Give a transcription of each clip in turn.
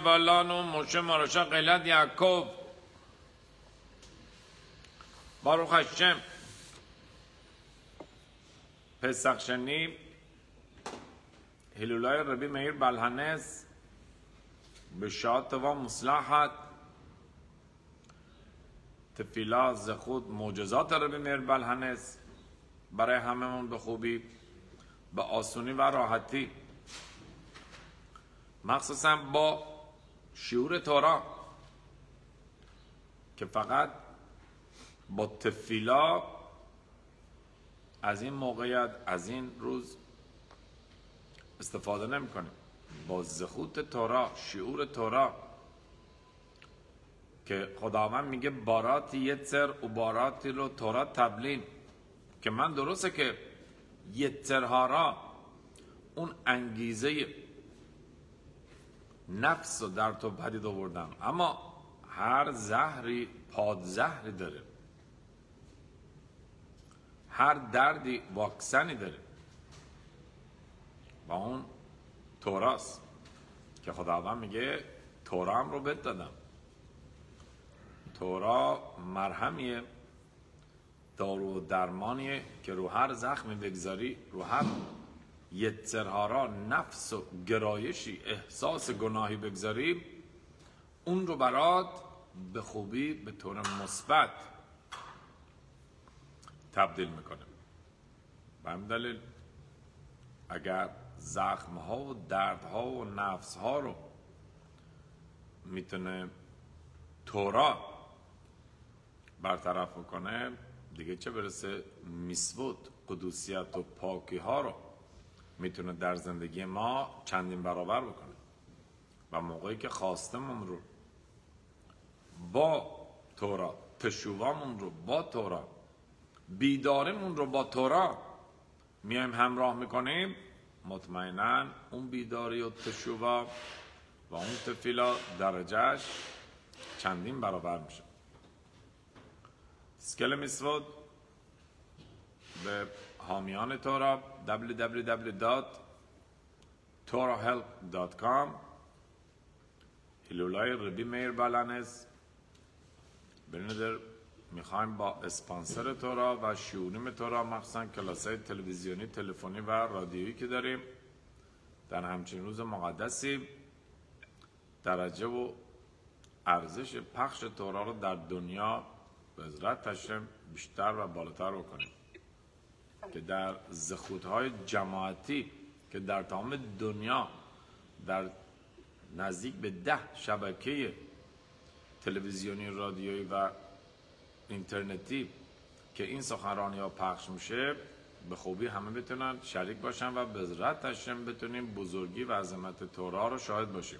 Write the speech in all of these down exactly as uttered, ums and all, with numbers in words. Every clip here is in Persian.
بالانو موشه مارشا قلت یعقوب باروخ هشم پسخ شنی هلولای ربی میر بلحنس بشات و مصلحت تفیلا زخود معجزات ربی میر بلحنس برای هممون به خوبی به آسونی و راحتی مخصوصا با شعور تورا که فقط با تفیلا از این موقعیت از این روز استفاده نمی کنیم با زخوت تورا شعور تورا که خداوند میگه باراتی یتر و باراتی رو تورا تبلین که من درسته که یترها را اون انگیزه نفس رو در تو پدید آوردم اما هر زهری پادزهری داره هر دردی واکسنی داره و اون توراست که خداوند میگه تورام رو بهت دادم تورا مرهمیه دارو و درمانیه که رو هر زخمی بگذاری رو هر یترها را نفس و گرایشی احساس گناهی بگذاری اون رو برات به خوبی به طور مثبت تبدیل میکنه به همین دلیل اگر زخمها و دردها و نفسها رو میتونه تورا برطرف کنه دیگه چه برسه میسود قدوسیت و پاکی ها رو میتونه در زندگی ما چندین برابر بکنه و موقعی که خواستمون رو با تورا تشووامون رو با تورا بیداریمون رو با تورا میایم همراه میکنیم مطمئناً اون بیداری و تشووا و اون تفیلا درجهش چندین برابر میشه. اسکل میسود به حامیان تورا دبلیو دبلیو دبلیو دات تورا هلپ دات کام هلولای ربی میر بلنس برندر میخوایم با اسپانسر تورا و شیونیم تورا مخصوصا کلاسای تلویزیونی تلفنی و رادیویی که داریم در همچین روز مقدسی درجه و ارزش پخش تورا رو در دنیا به عزت هشم بیشتر و بالاتر بکنیم که در زخودهای جماعتی که در تمام دنیا در نزدیک به ده شبکه تلویزیونی رادیویی و اینترنتی که این سخنرانی ها پخش میشه به خوبی همه بتونن شریک باشن و به عزت هشم بتونیم بزرگی و عظمت تورا رو شاهد باشیم.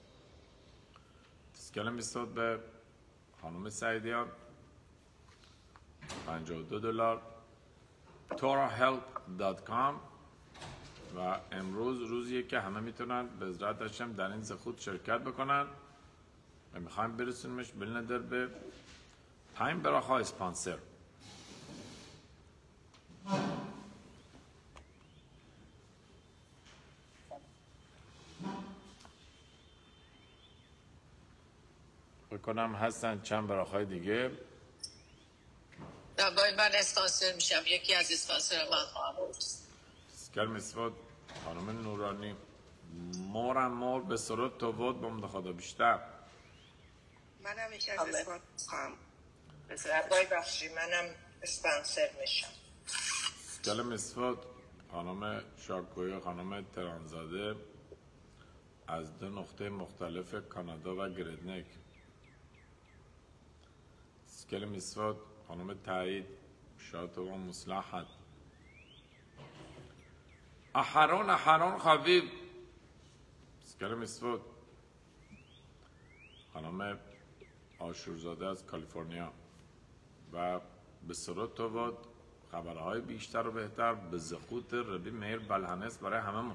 اسکل میستود به خانم سعیدیان پنجاه و دو دلار تورا هلپ دات کام و امروز روزیه که همه میتونن به عزت هشم در این زخود شرکت بکنن و میخوایم برسونیمش بلندر به پنج براخا اسپانسر. بکنم هستن چند براخای دیگه نه باید من اسپانسر میشم یکی از اسپانسر من خواهم بود. اسکر میسود خانم نورانی مورم مور به سرود تو بود بمده خدا بیشتر منم یکی از اسپانسر خواهم ربای بخشی منم اسپانسر میشم. اسکر میسود خانم شاکوی خانم ترانزاده از دو نقطه مختلف کانادا و گردنک. اسکر میسود خانم تایید شات و مصلحت احران احران خبیب. اسکر میسود خانم آشورزاده از کالیفرنیا و به سرود تو بود خبرهای بیشتر و بهتر به زخوت ربی میر بلحنس برای هممون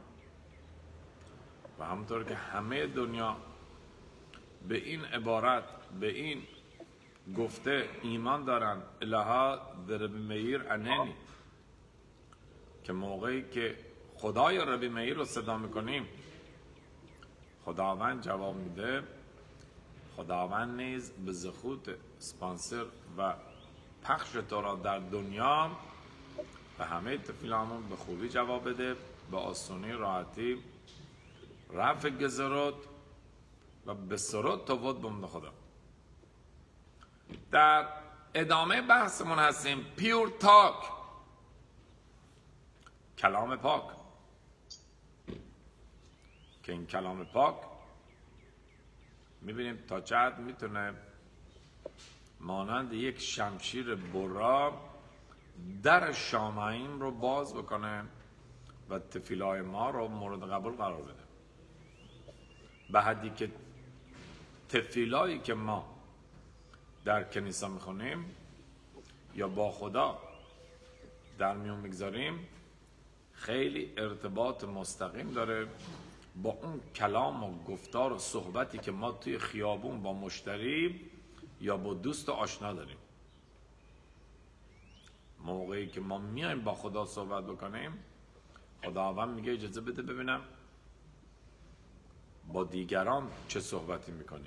و همونطور که همه دنیا به این عبارت به این گفته ایمان دارن الها در ربی میر اننی که موقعی که خدای ربی میر رو صدا میکنیم خداوند جواب میده خداوند نیز به زخوت اسپانسر و پخش تورات در دنیا و همه تفیلامون به خوبی جواب بده، به آسونی، راحتی، رفع گزرود و به سرود توود بمده خدا. در ادامه بحثمون هستیم. پیور تاک، کلام پاک، که این کلام پاک میبینیم تا چه حد میتونه مانند یک شمشیر برا در شامعین رو باز بکنه و تفیلای ما رو مورد قبول قرار بده، به حدی که تفیلایی که ما در کنیسه میخونیم یا با خدا در میون میگذاریم خیلی ارتباط مستقیم داره با اون کلام و گفتار و صحبتی که ما توی خیابون با مشتری یا با دوست و آشنا داریم. موقعی که ما میایم با خدا صحبت بکنیم، خداوند میگه اجازه بده ببینم با دیگران چه صحبتی میکنی.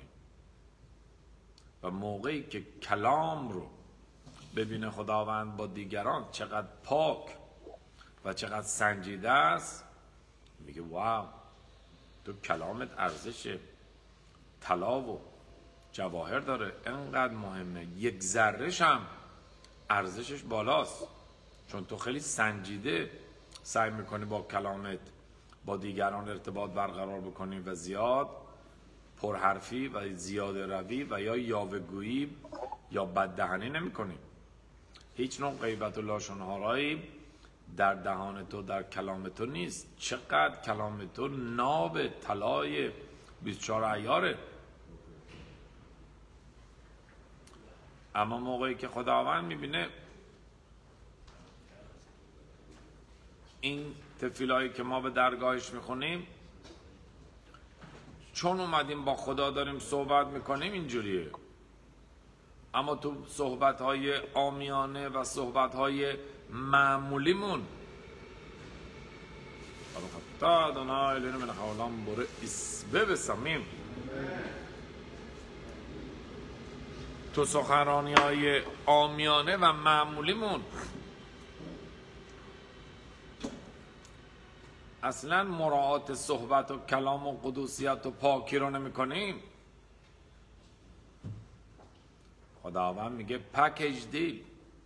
و موقعی که کلام رو ببینه خداوند با دیگران چقدر پاک و چقدر سنجیده است، میگه واو، تو کلامت ارزش طلا و جواهر داره، انقدر مهمه، یک ذره‌ش هم ارزشش بالاست، چون تو خیلی سنجیده سعی میکنی با کلامت با دیگران ارتباط برقرار بکنی و زیاد پرحرفی و زیاده روی و یا یاوه‌گویی یا بددهنی نمی کنی. هیچ نوع غیبت و لاشن‌هارایی در دهان تو، در کلام تو نیست. چقدر کلام تو ناب طلای بیست و چهار عیاره. اما موقعی که خداوند میبینه این تفیلایی که ما به درگاهش میخونیم، چون اومدیم با خدا داریم صحبت میکنیم اینجوریه، اما تو صحبتهای عامیانه و صحبتهای معمولیمون تا دنای لینو من حولان بره اسبه بسمیم، تو سخنرانی های عامیانه و معمولیمون اصلا مراعات صحبت و کلام و قدوسیت و پاکی رو نمی کنیم. خداوند میگه پکیج دیل،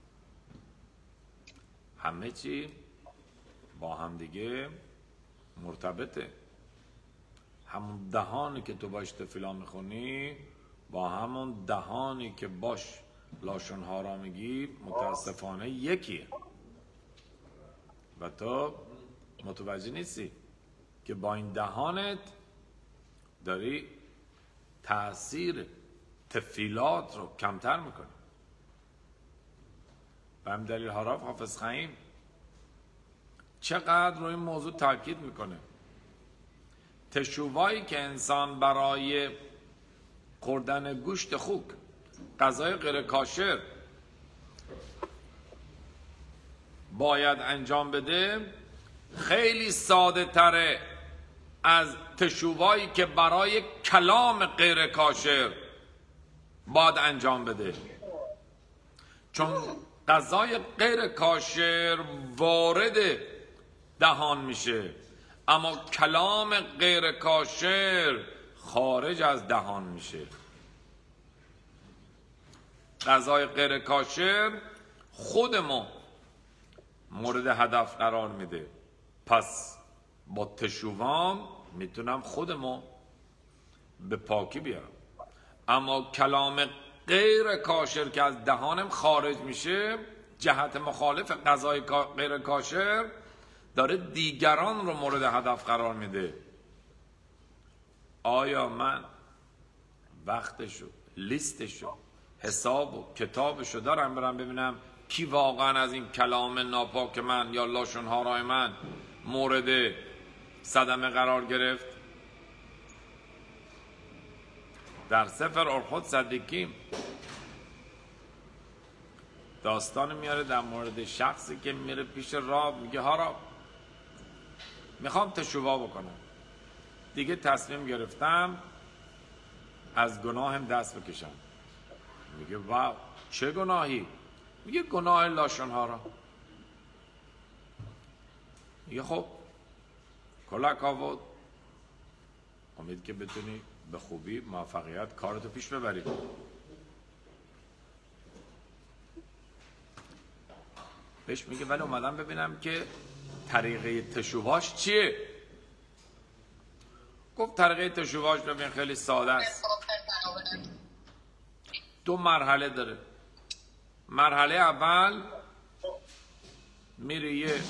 همه چی با هم دیگه مرتبطه. همون دهانی که تو باش تفیلا میخونی با همون دهانی که باش لاشنها را میگی متاسفانه یکیه و تو متوجه نیستی که با این دهانت داری تأثیر تفیلات رو کمتر میکنی. و همین دلیل حراف حافظ خیم چقدر روی این موضوع تاکید میکنه. تشووایی که انسان برای خوردن گوشت خوک، غذای غیر کاشر باید انجام بده، خیلی ساده تره از تشووایی که برای کلام غیر کاشر باید انجام بده. چون غذای غیر کاشر وارد دهان میشه، اما کلام غیر کاشر خارج از دهان میشه. غذای غیر کاشر خودمو مورد هدف قرار میده، پس با تشووام میتونم خودمو به پاکی بیارم. اما کلام غیر کاشر که از دهانم خارج میشه، جهت مخالف غذای غیر کاشر، داره دیگران رو مورد هدف قرار میده. آیا من وقتشو، لیستشو، حساب و کتابشو دارم برم ببینم کی واقعا از این کلام ناپاک من یا لاشن‌هارای من مورد صدمه قرار گرفت؟ در سفر ارخود صدیقی داستان میاره در مورد شخصی که میره پیش راب، میگه ها راب، میخوام تشووا بکنم، دیگه تصمیم گرفتم از گناهم دست بکشم. میگه واو چه گناهی؟ میگه گناه لاشن‌هارا. میگه خب کلک آورد، امید که بتونی به خوبی موفقیت کارتو پیش ببری. بهش میگه ولی اومدم ببینم که طریقه تشوهاش چیه. گفت طریقه تشوهاش ببین خیلی ساده است، دو مرحله داره. مرحله اول میری یه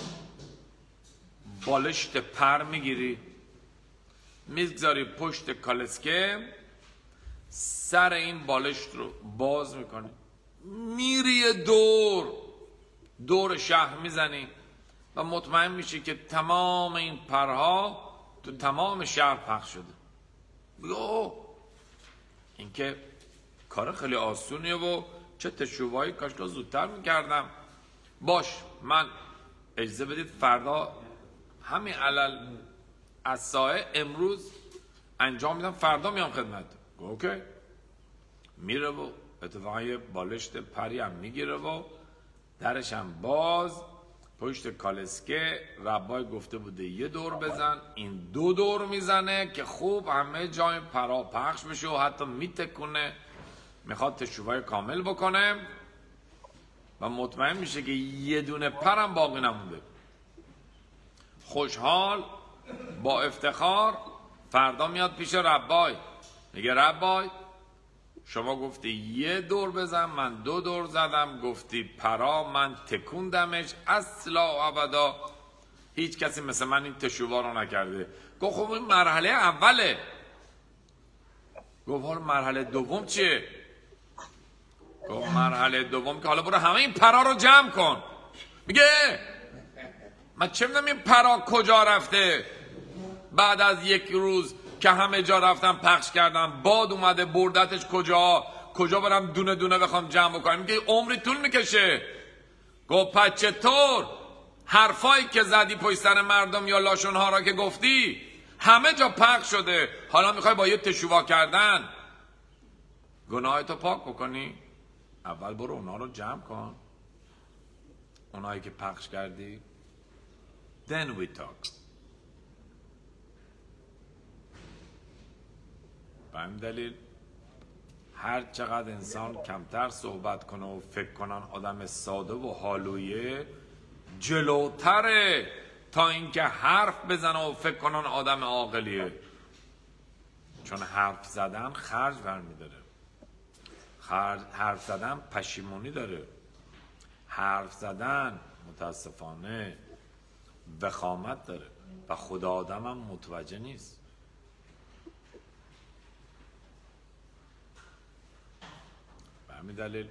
بالشت پر میگیری، میگذاری پشت کالسکه، سر این بالشت رو باز میکنی، میری یه دور دور شهر میزنی و مطمئن میشی که تمام این پرها تو تمام شهر پخش شده. بگو اوه این که کار خیلی آسونیه و چه تشوبایی کاش تو زودتر میکردم. باش من اجازه بدید فردا همین علل الساعه امروز انجام میدم، فردا میام خدمت. اوکی. میره و اتفاقا یه بالشت پری هم میگیره و درش هم باز، پشت کالسکه ربای گفته بوده یه دور بزن، این دو دور میزنه که خوب همه جای پرا پخش بشه و حتی میتکونه، میخواد تشویق کامل بکنه و مطمئن میشه که یه دونه پرم باقی نمونده. خوشحال با افتخار فردا میاد پیش ربای، میگه ربای شما گفتی یه دور بزن، من دو دور زدم، گفتی پرا من تکوندمش، اصلا ابدا هیچ کسی مثل من این تشوبا رو نکرده. گفت خب این مرحله اوله. گفت حالا مرحله دوم چیه؟ گفت مرحله دوم که حالا برو همه این پرا رو جمع کن. میگه من چه میدونم این پرا کجا رفته؟ بعد از یک روز که همه جا رفتم پخش کردم، باد اومده بردتش کجا؟ کجا برم دونه دونه بخوام جمع بکنم؟ میگه عمری طول میکشه. گفت پس چطور حرفایی که زدی پشت سر مردم یا لاشونها را که گفتی همه جا پخش شده، حالا میخوای با یه تشویق کردن گناهتو پاک بکنی؟ اول برو اونا رو جمع کن، اونایی که پخش کردی. Then we talk. به این دلیل هر چقدر انسان کمتر صحبت کنه و فکر کنن آدم ساده و حالویه، جلوتره تا اینکه حرف بزنه و فکر کنن آدم عاقلیه. چون حرف زدن خرج برمیداره، حرف زدن پشیمونی داره، حرف زدن متاسفانه وخامت داره و خدا آدم هم متوجه نیست. به همین دلیل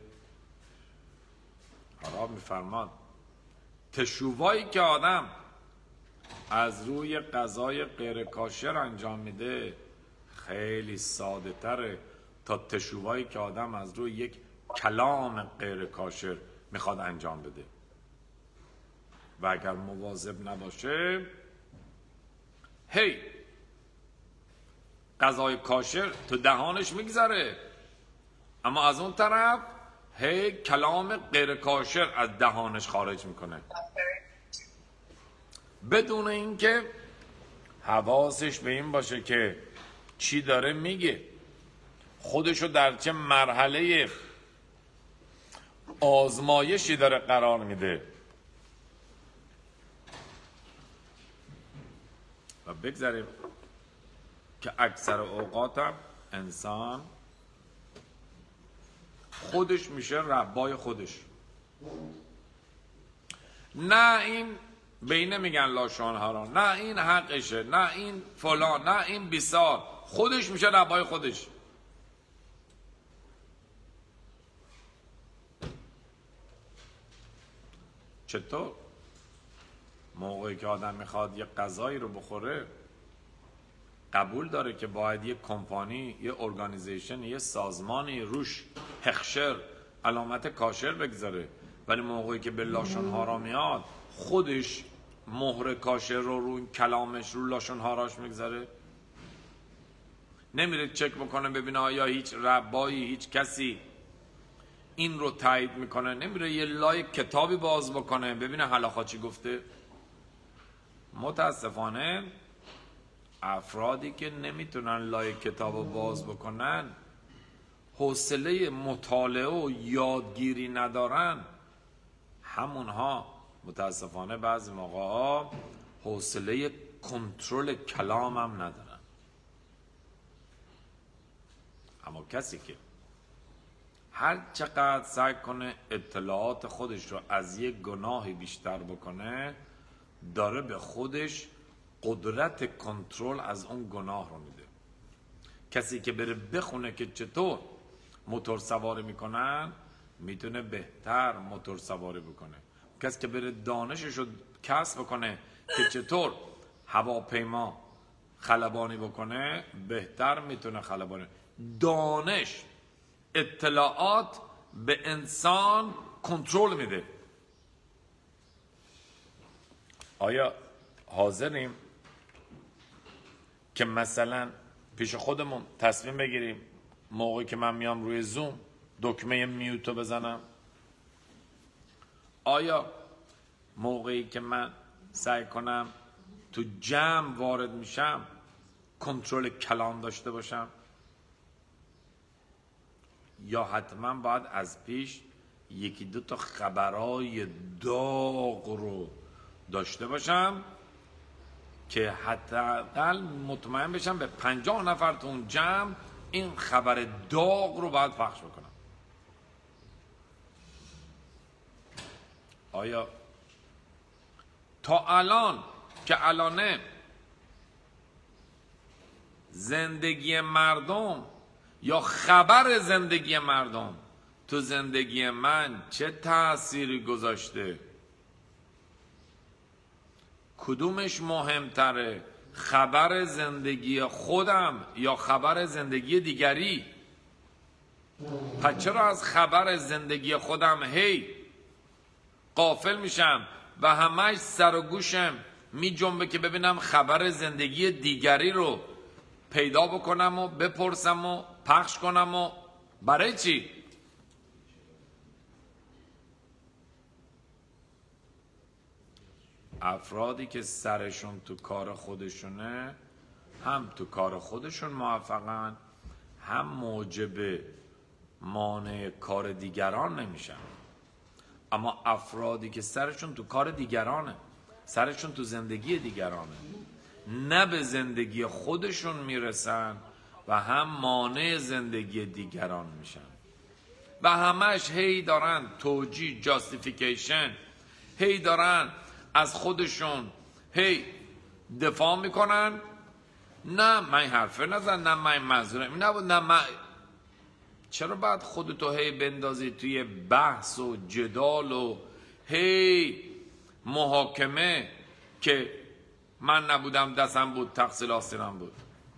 حالا میفرماد تشویقی که آدم از روی غذای غیر کاشر انجام میده خیلی ساده تره تا تشویقی که آدم از روی یک کلام غیر کاشر میخواد انجام بده. و اگر مواظب نباشه هی غذای کاشر تو دهانش میگذره، اما از اون طرف هی کلام غیر کاشر از دهانش خارج میکنه بدون اینکه حواسش به این باشه که چی داره میگه، خودشو در چه مرحله آزمایشی داره قرار میده. و بگذاریم که اکثر اوقاتم انسان خودش میشه ربای خودش. نه این به این نمیگن لاشانها را، نه این حقشه، نه این فلان، نه این بیسار، خودش میشه ربای خودش. چطور؟ موقعی که آدم میخواد یه غذایی رو بخوره قبول داره که باید یه کمپانی، یه ارگانیزیشن، یه سازمانی روش هخشر علامت کاشر بگذاره، ولی موقعی که به لاشون را میاد خودش مهر کاشر رو رو کلامش رو لاشون هاراش میگذاره. نمیره چک بکنه ببینه آیا هیچ ربایی، هیچ کسی این رو تایید میکنه، نمیره یه لایک کتابی باز بکنه ببینه هلاخا چی گفته. متاسفانه افرادی که نمیتونن لایک کتاب رو باز بکنن، حوصله مطالعه و یادگیری ندارن، همونها متاسفانه بعضی موقع ها حوصله کنترل کلام هم ندارن. اما کسی که هر چقدر سعی کنه اطلاعات خودش رو از یک گناهی بیشتر بکنه، داره به خودش قدرت کنترل از اون گناه رو میده. کسی که بره بخونه که چطور موتور سواری میکنن، میتونه بهتر موتور سواری بکنه. کسی که بره دانشش رو کسب بکنه که چطور هواپیما خلبانی بکنه، بهتر میتونه خلبانی. دانش، اطلاعات به انسان کنترل میده. آیا حاضریم که مثلا پیش خودمون تصمیم بگیریم موقعی که من میام روی زوم دکمه میوتو بزنم؟ آیا موقعی که من سعی کنم تو جمع وارد میشم کنترل کلام داشته باشم؟ یا حتما باید از پیش یکی دو تا خبرای داغ رو داشته باشم که حداقل مطمئن بشم به پنجاه نفر تو اون جمع این خبر داغ رو باید پخش بکنم؟ آیا تا الان که الانه زندگی مردم یا خبر زندگی مردم تو زندگی من چه تأثیری گذاشته؟ کدومش مهمتره؟ خبر زندگی خودم یا خبر زندگی دیگری؟ پس چرا از خبر زندگی خودم هی غافل میشم و همش سر و گوشم می جنبه که ببینم خبر زندگی دیگری رو پیدا بکنم و بپرسم و پخش کنم؟ و برای چی؟ افرادی که سرشون تو کار خودشونه، هم تو کار خودشون موفقن، هم موجب مانع کار دیگران نمیشن. اما افرادی که سرشون تو کار دیگرانه، سرشون تو زندگی دیگرانه، نه به زندگی خودشون میرسن و هم مانع زندگی دیگران میشن و همش هی دارن توجیه، جاستیفیکیشن، هی دارن از خودشون هی دفاع میکنن. نه من حرفه نزن، نه من منظورم نبود، نه من. چرا باید خودتو هی بندازی توی بحث و جدال و هی محاکمه که من نبودم دستم بود تقصیر آستینم بود؟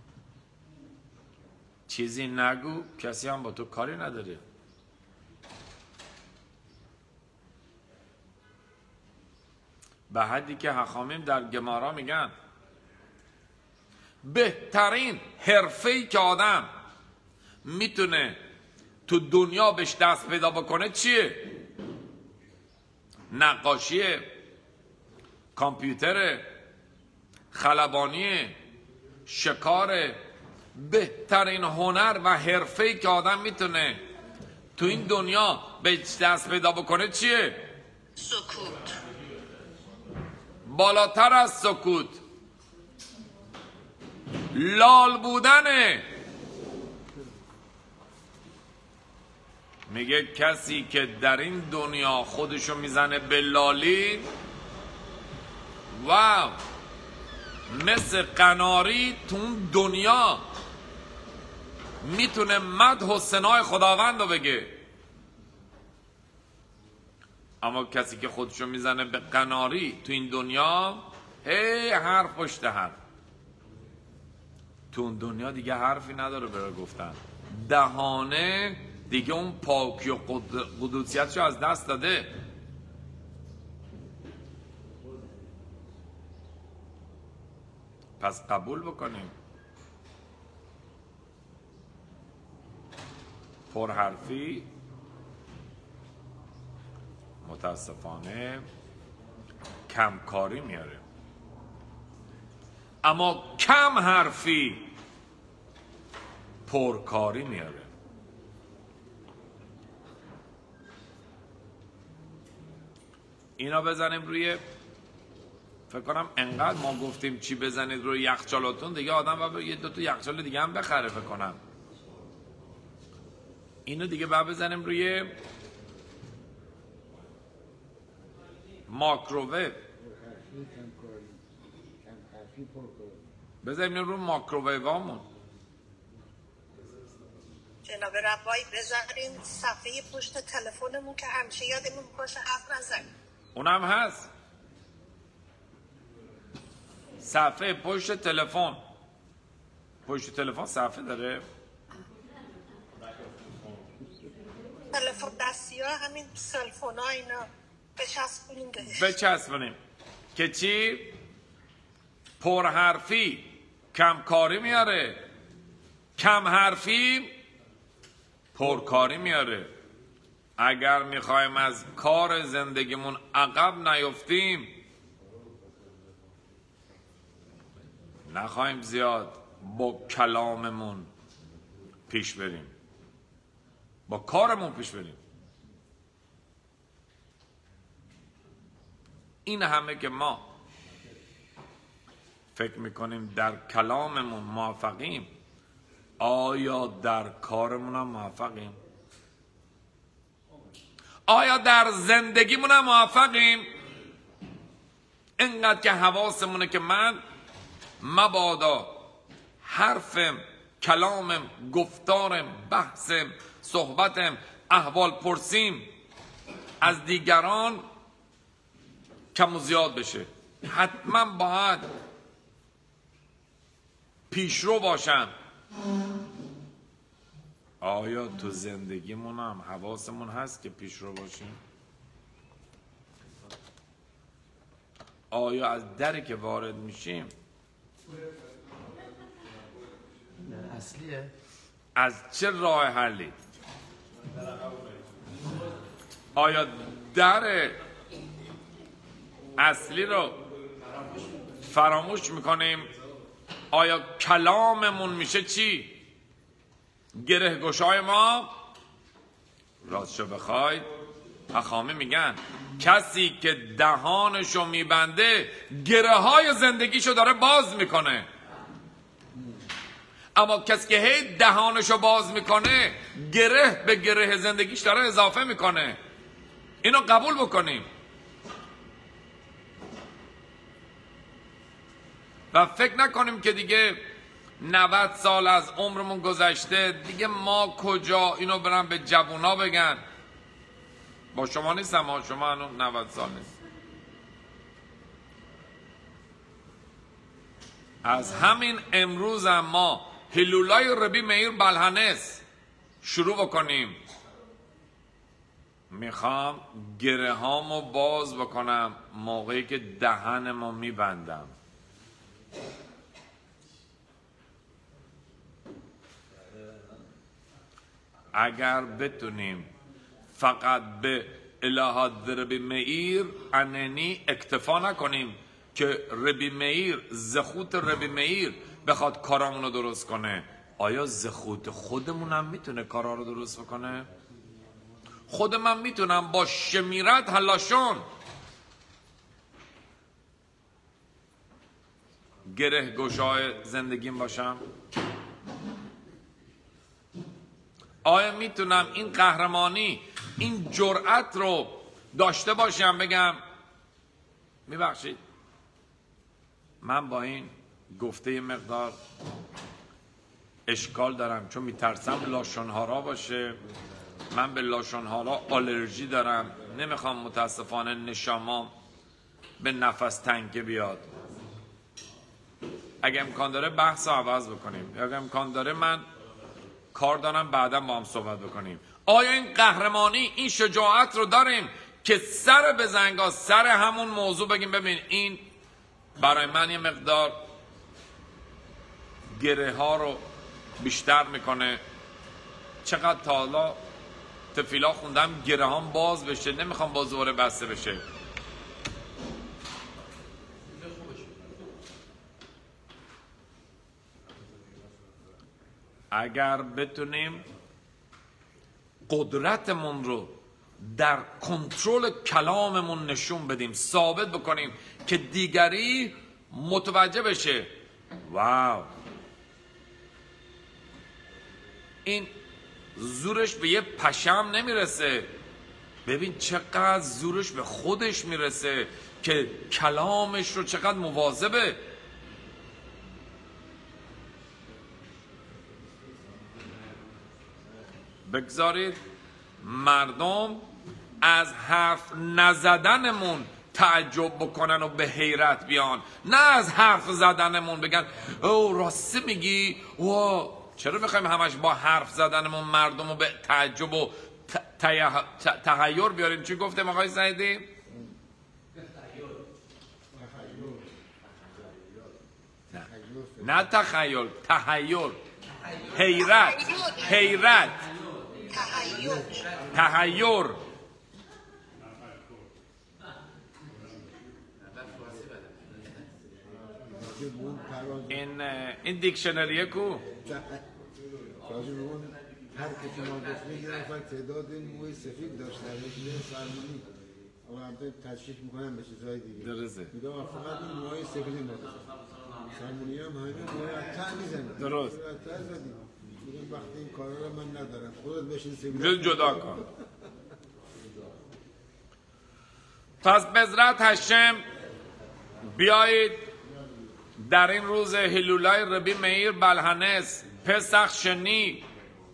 چیزی نگو، کسی هم با تو کاری نداره. به حدی که حخامیم در گمارا میگن بهترین حرفه‌ای که آدم میتونه تو دنیا بهش دست پیدا بکنه چیه؟ نقاشیه، کامپیوتره، خلبانیه، شکاره. بهترین هنر و حرفه‌ای که آدم میتونه تو این دنیا بهش دست پیدا بکنه چیه؟ سکوت. بالاتر از سکوت لال بودنه. میگه کسی که در این دنیا خودشو میزنه به لالی، واو، مثل قناری تو اون دنیا میتونه مدح و ثنای خداوند رو بگه. اما کسی که خودشو میزنه به قناری تو این دنیا، هی حرف پشت حرف، تو اون دنیا دیگه حرفی نداره برای گفتن. دهانه دیگه اون پاکی و قدوسیتشو از دست داده. پس قبول بکنیم پرحرفی متاسفانه کمکاری میاره، اما کم حرفی پرکاری میاره. اینا بزنیم روی، فکر کنم انقدر ما گفتیم چی بزنید روی یخچالاتون دیگه آدم باید یه دو تا یخچال دیگه هم بخره. فکر کنم اینو دیگه باید بزنیم روی ماکروویو، بزنیم روی ماکروویوامون. جناب ربایی بذارین صفحه پشت تلفنمون که همیشه یادمون باشه حرف نزنیم. اونم هست، صفحه پشت تلفن. پشت تلفن صفحه داره؟ تلفن دستی ها، همین سلفون ها، اینا بچسبونیم بهش. بچسبونیم که چی؟ پرحرفی کمکاری میاره، کم حرفی پرکاری میاره. اگر میخوایم از کار زندگیمون عقب نیفتیم، نخواهیم زیاد با کلاممون پیش بریم، با کارمون پیش بریم. این همه که ما فکر میکنیم در کلاممون موفقیم، آیا در کارمون هم موفقیم؟ آیا در زندگیمون هم موفقیم؟ اینقدر که حواسمونه که من مبادا حرفم، کلامم، گفتارم، بحثم، صحبتم، احوال پرسیم از دیگران کم و زیاد بشه. حتما باید پیشرو باشم. آیا تو زندگیمون هم حواسمون هست که پیشرو باشیم؟ آیا از دری که وارد میشیم اصلیه؟ از چه راه حلی؟ آیا در اصلی رو فراموش میکنیم؟ آیا کلاممون میشه چی؟ گره گشای ما. راستشو بخواید اخامی میگن کسی که دهانشو میبنده گره های زندگیشو داره باز میکنه، اما کسی که هی دهانشو باز میکنه گره به گره زندگیش داره اضافه میکنه. اینو قبول بکنیم و فکر نکنیم که دیگه نود سال از عمرمون گذشته دیگه ما کجا. اینو برم به جوونا بگن. با شما نیستم، ما شما هنوز نود سال نیست. از همین امروز هم ما هلولای ربی میر بلهنس شروع بکنیم. میخوام گره هامو باز بکنم موقعی که دهنمو میبندم. اگر بتونیم فقط به الهات ربی میر اننی اکتفا نکنیم که ربی میر زخوت ربی میر بخواد کارامونو درست کنه، آیا زخوت خودمون هم میتونه کارا رو درست بکنه؟ خود من میتونم با شمیرت هلاشون گره گشای زندگیم باشم؟ آیا میتونم این قهرمانی، این جرأت رو داشته باشم بگم میبخشید من با این گفته مقدار اشکال دارم چون میترسم لاشونهارا باشه، من به لاشونهارا آلرژی دارم، نمیخوام متاسفانه نشامام به نفس تنگی بیاد. اگه امکان داره بحث رو عوض بکنیم، اگه امکان داره من کار دارم بعدا با هم صحبت بکنیم. آیا این قهرمانی، این شجاعت رو داریم که سر به زنگا سر همون موضوع بگیم ببین این برای من یه مقدار گره ها رو بیشتر میکنه، چقدر تا حالا تفیلا خوندم گره هم باز بشه، نمیخوام باز دوباره بسته بشه. اگر بتونیم قدرتمون رو در کنترل کلاممون نشون بدیم، ثابت بکنیم که دیگری متوجه بشه، واو، این زورش به یه پشم نمیرسه، ببین چقدر زورش به خودش میرسه که کلامش رو چقدر مواظبه. بگذارید مردم از حرف نزدنمون تعجب بکنن و به حیرت بیان، نه از حرف زدنمون بگن او راسته میگی. و چرا میخوایم همش با حرف زدنمون مردم رو به تعجب و تحیر بیاریم؟ چی گفتم آقای سعیدی؟ نه نه تخیل، تحیر، حیرت، حیرت، تحیر. این این دیکشنریه کو هر کسی ما گفته یه نفر تعداد موی سفید داشت در رژیم سلمانی، اما البته تشکیک میکنم به چیزهای دیگه. درسته. میگم فقط این موهای سفید ما داشت. سلمانی هم همین موهای اتر میزنه. درست. اتر زدیم. میگم وقتی این کارا رو من ندارم، خودت بشین سفید جدا کن. پس بذرت هشم بیایید در این روز هلولای ربی مئیر بلهنس پسخ شنی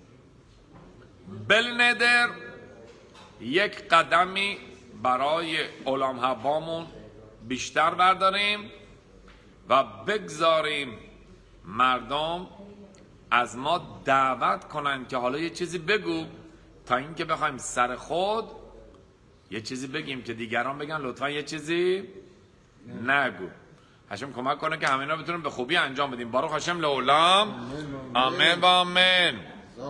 بلندر یک قدمی برای علام حبامون بیشتر برداریم و بگذاریم مردم از ما دعوت کنن که حالا یه چیزی بگو، تا اینکه بخوایم سر خود یه چیزی بگیم که دیگران بگن لطفا یه چیزی نگو. هشم کمک کنه که همینا بتونیم به خوبی انجام بدیم. باروخ هشم لعولم، آمین و آمین.